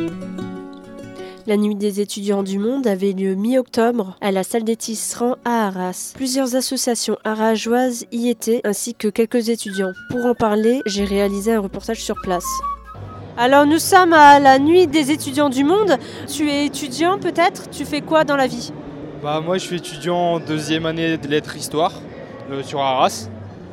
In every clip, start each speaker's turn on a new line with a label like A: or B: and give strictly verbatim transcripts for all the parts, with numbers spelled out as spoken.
A: La nuit des étudiants du monde avait lieu mi-octobre à la salle des Tisserands à Arras. Plusieurs associations arageoises y étaient, ainsi que quelques étudiants. Pour en parler, j'ai réalisé un reportage sur place. Alors nous sommes à la nuit des étudiants du monde. Tu es étudiant peut-être? Tu fais quoi dans la vie?
B: Bah moi je suis étudiant en deuxième année de lettres histoire euh, sur Arras.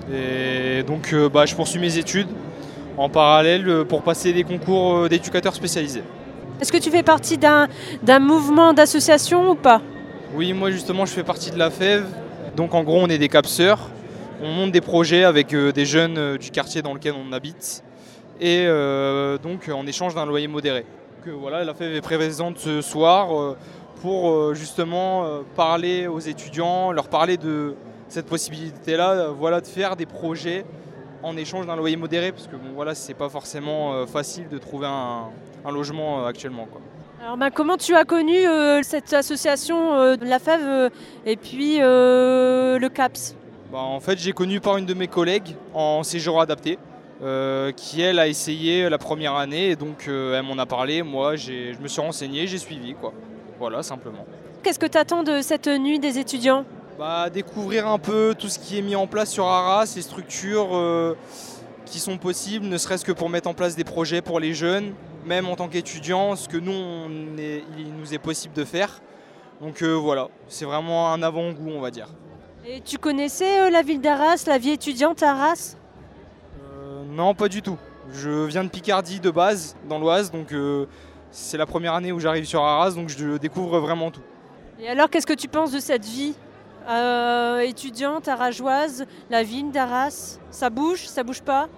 B: Et donc euh, bah, je poursuis mes études en parallèle euh, pour passer des concours euh, d'éducateurs spécialisés.
A: Est-ce que tu fais partie d'un, d'un mouvement d'association ou pas?
B: Oui, moi justement je fais partie de la F E V. Donc en gros on est des capseurs. On monte des projets avec euh, des jeunes euh, du quartier dans lequel on habite. Et euh, donc en échange d'un loyer modéré. Donc, euh, voilà, la F E V est présente ce soir euh, pour euh, justement euh, parler aux étudiants, leur parler de cette possibilité-là, euh, voilà, de faire des projets en échange d'un loyer modéré, parce que bon, voilà, c'est pas forcément euh, facile de trouver un, un logement euh, actuellement, quoi.
A: Alors ben, comment tu as connu euh, cette association euh, de la F E V euh, et puis euh, le CAPS?
B: Bah, en fait, j'ai connu par une de mes collègues en séjour adapté, euh, qui elle a essayé la première année, et donc euh, elle m'en a parlé. Moi, j'ai, je me suis renseigné, j'ai suivi, quoi. Voilà, simplement.
A: Qu'est-ce que tu attends de cette nuit des étudiants?
B: Bah, découvrir un peu tout ce qui est mis en place sur Arras, les structures euh, qui sont possibles, ne serait-ce que pour mettre en place des projets pour les jeunes, même en tant qu'étudiants, ce que nous, on est, il nous est possible de faire. Donc euh, voilà, c'est vraiment un avant-goût, on va dire.
A: Et tu connaissais euh, la ville d'Arras, la vie étudiante à Arras?
B: euh, Non, pas du tout. Je viens de Picardie de base, dans l'Oise, donc euh, c'est la première année où j'arrive sur Arras, donc je découvre vraiment tout.
A: Et alors, qu'est-ce que tu penses de cette vie euh, étudiante arageoise, la ville d'Arras? Ça bouge, ça bouge pas?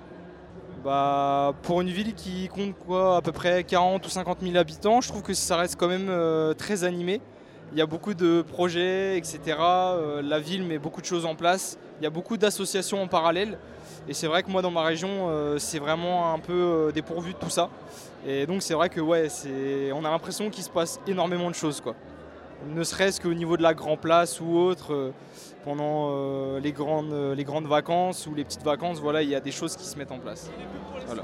B: Bah, pour une ville qui compte quoi, à peu près quarante ou cinquante mille habitants, je trouve que ça reste quand même euh, très animé. Il y a beaucoup de projets, et cetera. Euh, la ville met beaucoup de choses en place. Il y a beaucoup d'associations en parallèle. Et c'est vrai que moi, dans ma région, euh, c'est vraiment un peu euh, dépourvu de tout ça. Et donc c'est vrai que ouais, c'est... on a l'impression qu'il se passe énormément de choses, quoi. Ne serait-ce qu'au niveau de la Grand Place ou autre, euh, pendant euh, les, grandes, euh, les grandes vacances ou les petites vacances, voilà, il y a des choses qui se mettent en place. Voilà.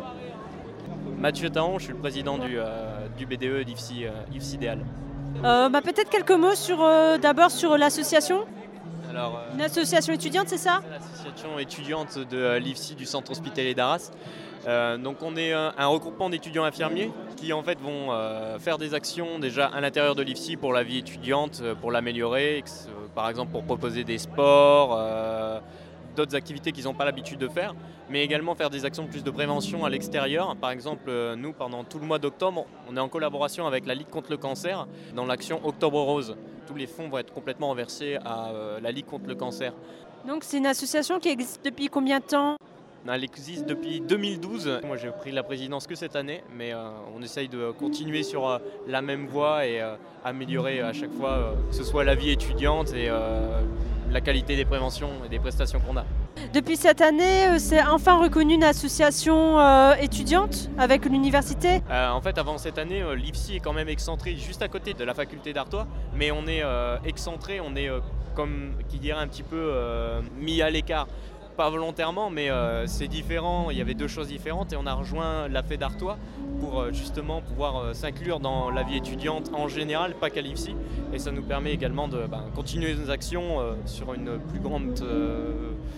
C: Mathieu Taon, je suis le président du, euh, du B D E d'I F C, euh, I F C Idéal.
A: Euh, bah, peut-être quelques mots sur, euh, d'abord sur l'association.
C: Alors, euh,
A: Une association étudiante, c'est ça?
C: L'association étudiante de euh, l'I F C du centre hospitalier d'Arras. Euh, donc on est un, un regroupement d'étudiants infirmiers qui en fait vont euh, faire des actions déjà à l'intérieur de l'I F C pour la vie étudiante, pour l'améliorer, euh, par exemple pour proposer des sports, euh, d'autres activités qu'ils n'ont pas l'habitude de faire, mais également faire des actions plus de prévention à l'extérieur. Par exemple, euh, nous pendant tout le mois d'octobre, on est en collaboration avec la Ligue contre le cancer dans l'action Octobre Rose. Tous les fonds vont être complètement reversés à euh, la Ligue contre le cancer.
A: Donc c'est une association qui existe depuis combien de temps?
C: Elle existe depuis deux mille douze. Moi, j'ai pris la présidence que cette année, mais euh, on essaye de continuer sur euh, la même voie et euh, améliorer à chaque fois, euh, que ce soit la vie étudiante et euh, la qualité des préventions et des prestations qu'on a.
A: Depuis cette année, euh, c'est enfin reconnu une association euh, étudiante avec l'université.
C: Euh, en fait, avant cette année, euh, l'I F C est quand même excentré juste à côté de la faculté d'Artois, mais on est euh, excentré, on est euh, comme qui dirait un petit peu euh, mis à l'écart. Pas volontairement, mais euh, c'est différent, il y avait deux choses différentes et on a rejoint la F E d'Artois pour euh, justement pouvoir euh, s'inclure dans la vie étudiante en général, pas qu'à l'I F C, et ça nous permet également de ben, continuer nos actions euh, sur une plus grande, euh,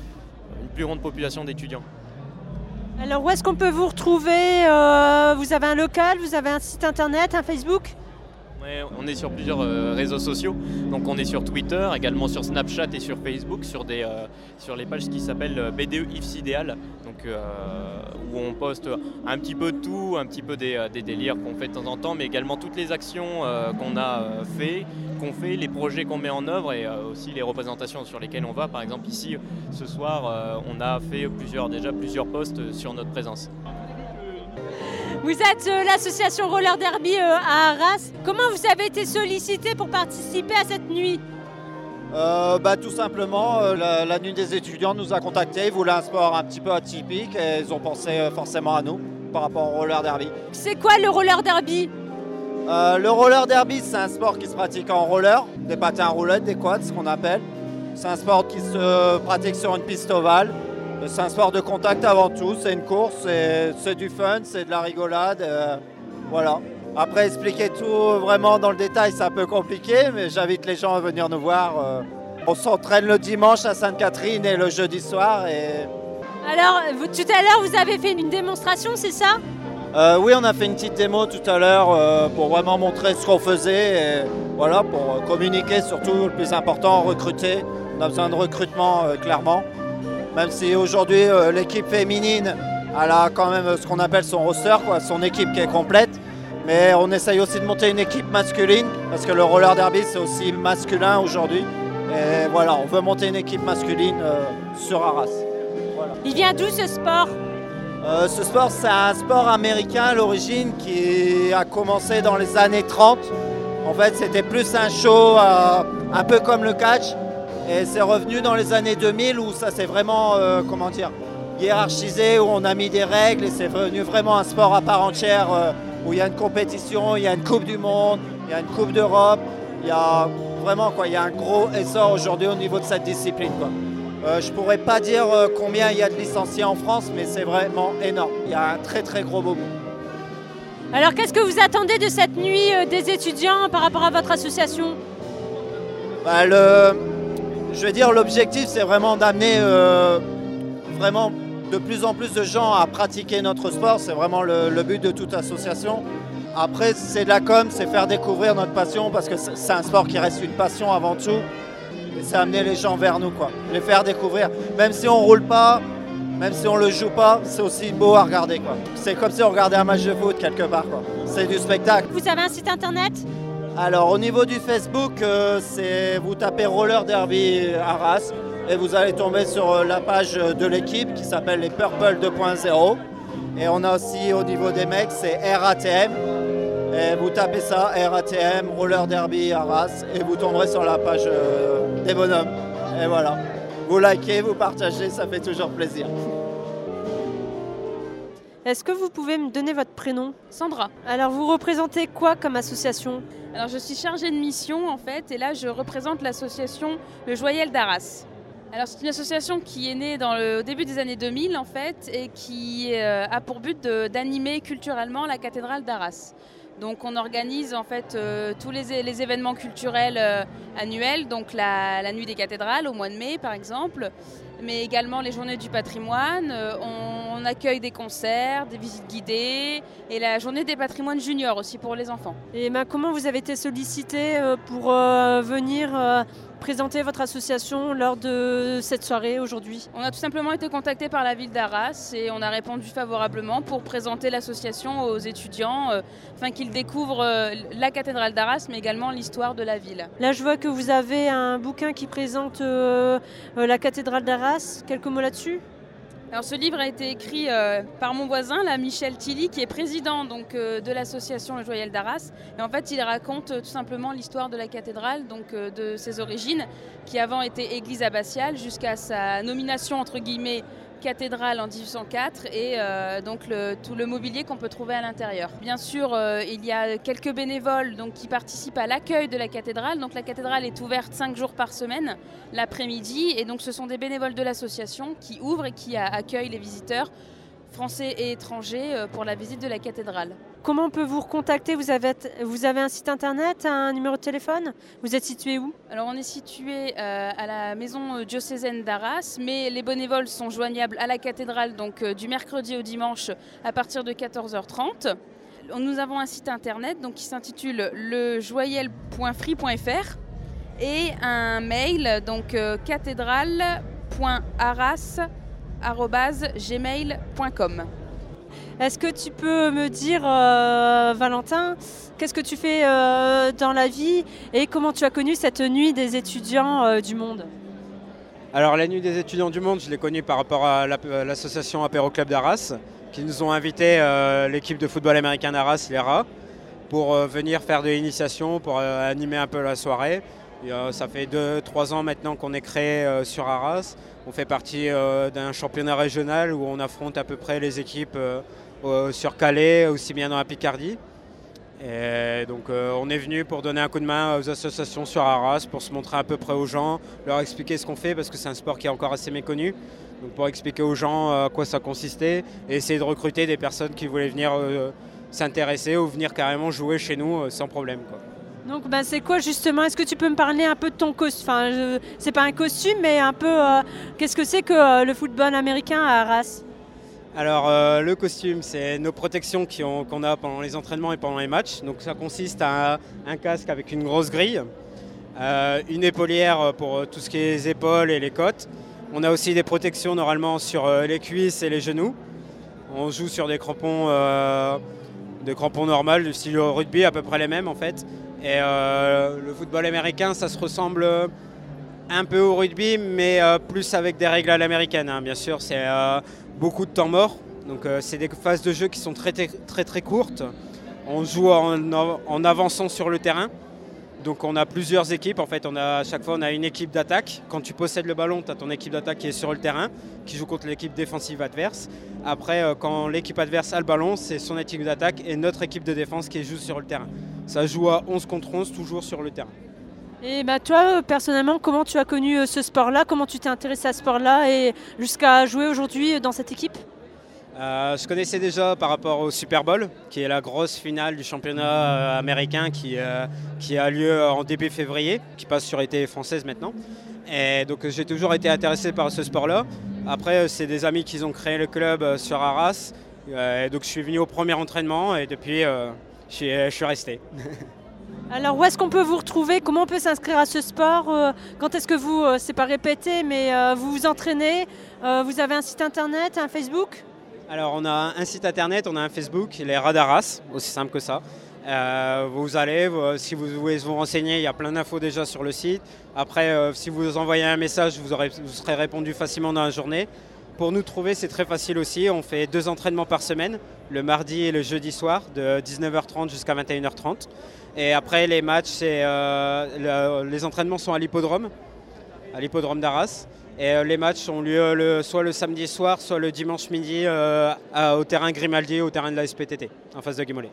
C: une plus grande population d'étudiants.
A: Alors où est-ce qu'on peut vous retrouver? euh, Vous avez un local, vous avez un site internet, un Facebook?
C: Ouais, on est sur plusieurs euh, réseaux sociaux, donc on est sur Twitter, également sur Snapchat et sur Facebook, sur, des, euh, sur les pages qui s'appellent B D E I F C Idéal, donc, euh, où on poste un petit peu de tout, un petit peu des, des délires qu'on fait de temps en temps, mais également toutes les actions euh, qu'on a euh, fait, qu'on fait, les projets qu'on met en œuvre et euh, aussi les représentations sur lesquelles on va. Par exemple ici, ce soir, euh, on a fait plusieurs, déjà plusieurs posts sur notre présence.
A: Vous êtes euh, l'association Roller Derby euh, à Arras. Comment vous avez été sollicité pour participer à cette nuit?
D: euh, bah, Tout simplement, euh, la, la nuit des étudiants nous a contactés. Ils voulaient un sport un petit peu atypique et ils ont pensé euh, forcément à nous par rapport au roller derby.
A: C'est quoi le roller derby?
D: euh, Le roller derby, c'est un sport qui se pratique en roller, des patins à roulettes, des quads, ce qu'on appelle. C'est un sport qui se pratique sur une piste ovale. C'est un sport de contact avant tout, c'est une course, c'est, c'est du fun, c'est de la rigolade, euh, voilà. Après, expliquer tout vraiment dans le détail, c'est un peu compliqué, mais j'invite les gens à venir nous voir. Euh, on s'entraîne le dimanche à Sainte-Catherine et le jeudi soir. Et...
E: Alors, vous, tout à l'heure, vous avez fait une démonstration, c'est ça?
D: euh, Oui, on a fait une petite démo tout à l'heure euh, pour vraiment montrer ce qu'on faisait. Et voilà, pour communiquer surtout, le plus important, recruter. On a besoin de recrutement, euh, clairement. Même si aujourd'hui, euh, l'équipe féminine, elle a quand même ce qu'on appelle son roster, quoi, son équipe qui est complète. Mais on essaye aussi de monter une équipe masculine, parce que le roller derby, c'est aussi masculin aujourd'hui. Et voilà, on veut monter une équipe masculine euh, sur Arras. Voilà.
E: Il vient d'où ce sport?
D: euh, Ce sport, c'est un sport américain à l'origine qui a commencé dans les années trente. En fait, c'était plus un show, euh, un peu comme le catch. Et c'est revenu dans les années deux mille où ça s'est vraiment, euh, comment dire, hiérarchisé, où on a mis des règles et c'est devenu vraiment un sport à part entière. Euh, où il y a une compétition, il y a une Coupe du Monde, il y a une Coupe d'Europe, il y a vraiment quoi, il y a un gros essor aujourd'hui au niveau de cette discipline, quoi. Euh, je ne pourrais pas dire euh, combien il y a de licenciés en France, mais c'est vraiment énorme. Il y a un très très gros boom.
E: Alors qu'est-ce que vous attendez de cette nuit euh, des étudiants par rapport à votre association?
D: Bah, le, je veux dire, l'objectif c'est vraiment d'amener euh, vraiment de plus en plus de gens à pratiquer notre sport, c'est vraiment le, le but de toute association. Après, c'est de la com, c'est faire découvrir notre passion parce que c'est un sport qui reste une passion avant tout. Et c'est amener les gens vers nous, quoi. Les faire découvrir. Même si on roule pas, même si on le joue pas, c'est aussi beau à regarder, quoi. C'est comme si on regardait un match de foot quelque part, quoi. C'est du spectacle.
E: Vous avez un site internet?
D: Alors, au niveau du Facebook, euh, c'est vous tapez Roller Derby Arras. Et vous allez tomber sur la page de l'équipe qui s'appelle les Purple deux point zéro. Et on a aussi au niveau des mecs, c'est R A T M. Et vous tapez ça, R A T M, Roller Derby Arras, et vous tomberez sur la page euh, des bonhommes. Et voilà. Vous likez, vous partagez, ça fait toujours plaisir.
A: Est-ce que vous pouvez me donner votre prénom?
F: Sandra.
A: Alors vous représentez quoi comme association?
F: Alors je suis chargée de mission en fait, et là je représente l'association Le Joyel d'Arras. Alors c'est une association qui est née dans le, au début des années deux mille en fait et qui euh, a pour but de, d'animer culturellement la cathédrale d'Arras. Donc on organise en fait euh, tous les, les événements culturels euh, annuels, donc la, la nuit des cathédrales au mois de mai par exemple, mais également les journées du patrimoine. Euh, on, on accueille des concerts, des visites guidées et la journée des patrimoines juniors aussi pour les enfants.
A: Et ben, comment vous avez été sollicité euh, pour euh, venir euh, présenter votre association lors de cette soirée aujourd'hui?
F: On a tout simplement été contacté par la ville d'Arras et on a répondu favorablement pour présenter l'association aux étudiants euh, afin qu'ils découvrent euh, la cathédrale d'Arras mais également l'histoire de la ville.
A: Là je vois que vous avez un bouquin qui présente euh, euh, la cathédrale d'Arras. Quelques mots là-dessus?
F: Alors ce livre a été écrit euh, par mon voisin, là, Michel Tilly, qui est président donc, euh, de l'association Le Joyel d'Arras. Et en fait, il raconte euh, tout simplement l'histoire de la cathédrale, donc euh, de ses origines, qui avant était église abbatiale jusqu'à sa nomination entre guillemets cathédrale en dix-huit cent quatre et euh, donc le, tout le mobilier qu'on peut trouver à l'intérieur. Bien sûr, euh, il y a quelques bénévoles donc, qui participent à l'accueil de la cathédrale. Donc la cathédrale est ouverte cinq jours par semaine, l'après-midi, et donc ce sont des bénévoles de l'association qui ouvrent et qui accueillent les visiteurs français et étrangers pour la visite de la cathédrale.
A: Comment on peut vous recontacter? Vous avez, vous avez un site internet, un numéro de téléphone? Vous êtes situé où?
F: Alors on est situé euh, à la maison diocésaine d'Arras, mais les bénévoles sont joignables à la cathédrale donc euh, du mercredi au dimanche à partir de quatorze heures trente. Nous avons un site internet donc, qui s'intitule le joyel point free point f r et un mail donc euh, cathédrale point arras arobase gmail point com.
A: Est-ce que tu peux me dire, euh, Valentin, qu'est-ce que tu fais euh, dans la vie et comment tu as connu cette nuit des étudiants euh, du monde?
G: Alors la nuit des étudiants du monde, je l'ai connue par rapport à l'association Apéro Club d'Arras, qui nous ont invité euh, l'équipe de football américain d'Arras, l'E R A, pour euh, venir faire de l'initiation, pour euh, animer un peu la soirée. Et, euh, ça fait deux trois ans maintenant qu'on est créé euh, sur Arras. On fait partie euh, d'un championnat régional où on affronte à peu près les équipes euh, euh, sur Calais, aussi bien dans la Picardie. Et donc euh, on est venu pour donner un coup de main aux associations sur Arras, pour se montrer à peu près aux gens, leur expliquer ce qu'on fait parce que c'est un sport qui est encore assez méconnu. Donc pour expliquer aux gens à quoi ça consistait et essayer de recruter des personnes qui voulaient venir euh, s'intéresser ou venir carrément jouer chez nous euh, sans problème, quoi.
E: Donc bah, c'est quoi justement? Est-ce que tu peux me parler un peu de ton costume? Enfin, je... c'est pas un costume, mais un peu. Euh, qu'est-ce que c'est que euh, le football américain à Arras?
G: Alors euh, le costume, c'est nos protections qui ont- qu'on a pendant les entraînements et pendant les matchs. Donc ça consiste à un casque avec une grosse grille, euh, une épaulière pour euh, tout ce qui est les épaules et les côtes. On a aussi des protections normalement sur euh, les cuisses et les genoux. On joue sur des crampons, euh, des crampons normaux du style rugby, à peu près les mêmes en fait. Et euh, le football américain, ça se ressemble un peu au rugby, mais euh, plus avec des règles à l'américaine, hein. Bien sûr, c'est euh, beaucoup de temps mort. Donc euh, c'est des phases de jeu qui sont très très très, très courtes. On joue en, en avançant sur le terrain. Donc on a plusieurs équipes. En fait, on a, à chaque fois, on a une équipe d'attaque. Quand tu possèdes le ballon, tu as ton équipe d'attaque qui est sur le terrain, qui joue contre l'équipe défensive adverse. Après, euh, quand l'équipe adverse a le ballon, c'est son équipe d'attaque et notre équipe de défense qui joue sur le terrain. Ça joue à onze contre onze, toujours sur le terrain.
E: Et bah toi, euh, personnellement, comment tu as connu euh, ce sport-là? Comment tu t'es intéressé à ce sport-là et jusqu'à jouer aujourd'hui euh, dans cette équipe?
G: Euh, je connaissais déjà par rapport au Super Bowl, qui est la grosse finale du championnat euh, américain qui, euh, qui a lieu en début février, qui passe sur les télé françaises maintenant. Et donc j'ai toujours été intéressé par ce sport-là. Après, euh, c'est des amis qui ont créé le club euh, sur Arras. Euh, et donc je suis venu au premier entraînement et depuis, euh, je suis, je suis resté.
E: Alors où est-ce qu'on peut vous retrouver? Comment on peut s'inscrire à ce sport? Euh, Quand est-ce que vous, euh, c'est pas répété, mais euh, vous vous entraînez? Euh, Vous avez un site internet, un Facebook?
G: Alors on a un site internet, on a un Facebook, les Rats d'Arras, aussi simple que ça. Euh, vous allez, vous- si vous voulez vous renseigner, il y a plein d'infos déjà sur le site. Après, euh, si vous envoyez un message, vous, aurez, vous serez répondu facilement dans la journée. Pour nous trouver, c'est très facile aussi. On fait deux entraînements par semaine, le mardi et le jeudi soir, de dix-neuf heures trente jusqu'à vingt et une heures trente. Et après, les matchs, c'est, euh, le- les entraînements sont à l'hippodrome, à l'hippodrome d'Arras. Et euh, les matchs ont lieu le- soit le samedi soir, soit le dimanche midi euh, à- au terrain Grimaldi, au terrain de la S P T T, en face de Guimolet.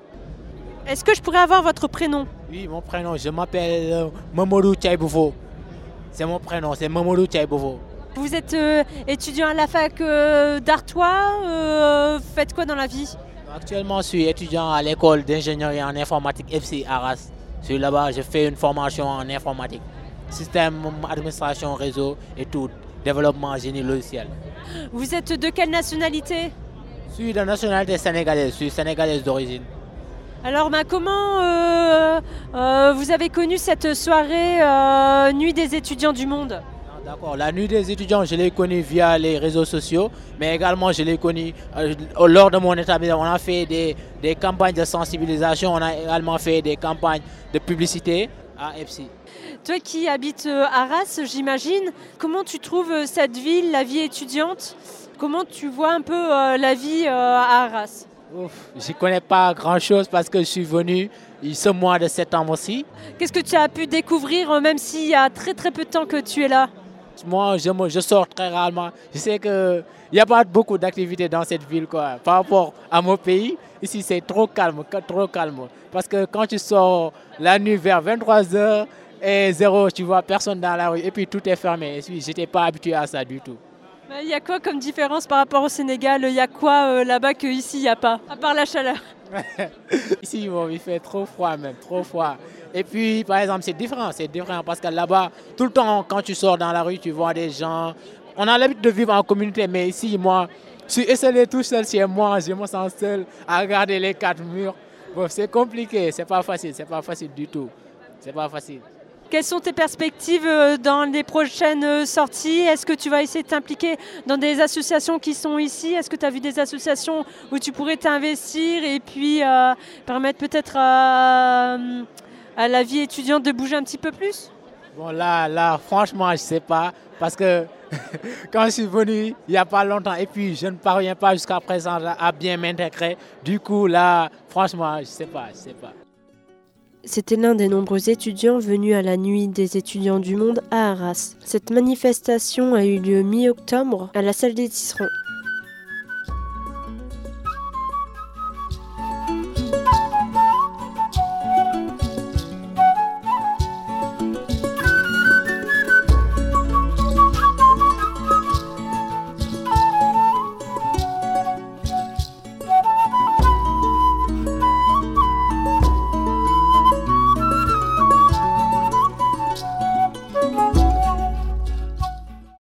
E: Est-ce que je pourrais avoir votre prénom?
H: Oui, mon prénom, je m'appelle euh, Mamadou Tchaïboufo. C'est mon prénom, c'est Mamadou Tchaïboufo.
E: Vous êtes euh, étudiant à la fac euh, d'Artois, euh, faites quoi dans la vie?
H: Actuellement, je suis étudiant à l'école d'ingénierie en informatique F C Arras. Je suis là-bas, je fais une formation en informatique. Système, administration, réseau et tout. Développement, génie logiciel.
E: Vous êtes de quelle nationalité?
H: Je suis de nationalité sénégalaise, je suis sénégalaise d'origine.
E: Alors bah, comment euh, euh, vous avez connu cette soirée euh, Nuit des étudiants du monde?
H: Ah, D'accord, la nuit des étudiants, je l'ai connue via les réseaux sociaux, mais également je l'ai connue euh, lors de mon établissement. On a fait des, des campagnes de sensibilisation, on a également fait des campagnes de publicité à F C.
E: Toi qui habites euh, Arras, j'imagine, comment tu trouves euh, cette ville, la vie étudiante? Comment tu vois un peu euh, la vie euh, à Arras?
H: Ouf, je ne connais pas grand-chose parce que je suis venu ce mois de septembre aussi.
E: Qu'est-ce que tu as pu découvrir, euh, même s'il y a très très peu de temps que tu es là?
H: Moi, je, me- je sors très rarement. Je sais qu'il n'y a pas beaucoup d'activités dans cette ville, quoi. Par rapport à mon pays, ici c'est trop calme, que- trop calme. Parce que quand tu sors la nuit vers vingt-trois heures et zéro, tu vois personne dans la rue et puis tout est fermé. Je n'étais pas habitué à ça du tout.
E: Bah, il y a quoi comme différence par rapport au Sénégal? Il y a quoi euh, là-bas qu'ici il n'y a pas? À part la chaleur.
H: Ici, bon, il fait trop froid même, trop froid. Et puis, par exemple, c'est différent, c'est différent parce que là-bas, tout le temps, quand tu sors dans la rue, tu vois des gens. On a l'habitude de vivre en communauté, mais ici, moi, je suis installé tout seul chez moi, je me sens seul à regarder les quatre murs. Bon, c'est compliqué, c'est pas facile, c'est pas facile du tout. C'est pas facile.
E: Quelles sont tes perspectives euh, dans les prochaines euh, sorties? Est-ce que tu vas essayer de t'impliquer dans des associations qui sont ici? Est-ce que tu as vu des associations où tu pourrais t'investir et puis euh, permettre peut-être à, à la vie étudiante de bouger un petit peu plus?
H: Bon, là, là, franchement, je sais pas parce que quand je suis venu il n'y a pas longtemps et puis je ne parviens pas jusqu'à présent à bien m'intégrer. Du coup, là, franchement, je sais pas, je sais pas.
A: C'était l'un des nombreux étudiants venus à la Nuit des étudiants du monde à Arras. Cette manifestation a eu lieu mi-octobre à la salle des Tisserands.